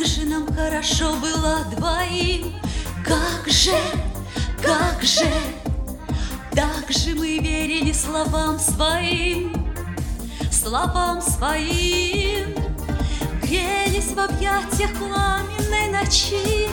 же нам хорошо было двоим, как же, так же мы верили словам своим, грелись в объятиях пламенной ночи,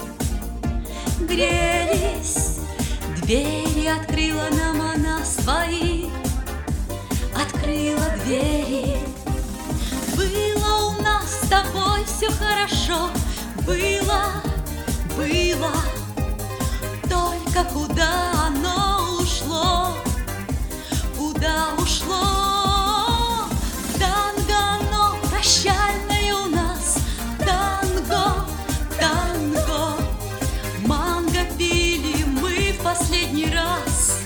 грелись, двери открыла нам она свои, открыла двери. Было у нас с тобой все хорошо, было, только куда оно ушло, куда ушло? Танго, оно прощальное у нас, танго, манго пили мы в последний раз,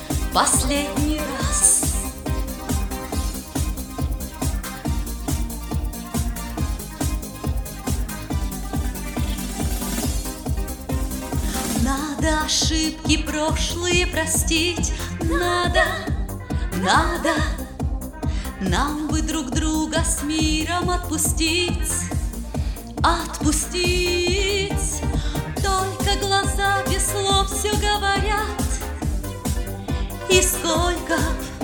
Надо ошибки прошлые простить, надо нам бы друг друга с миром отпустить. Только глаза без слов все говорят. И сколько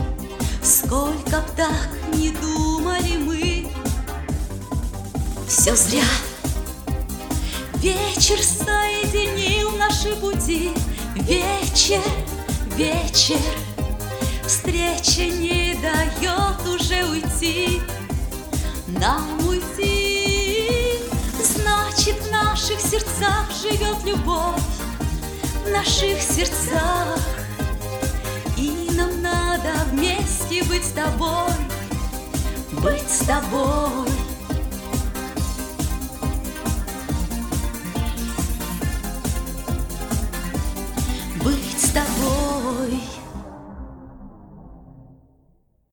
б так не думали мы, все зря. Вечер соединил наши пути, вечер, встреча не дает уже уйти, нам уйти. Значит, в наших сердцах живет любовь, в наших сердцах. И нам надо вместе быть с тобой,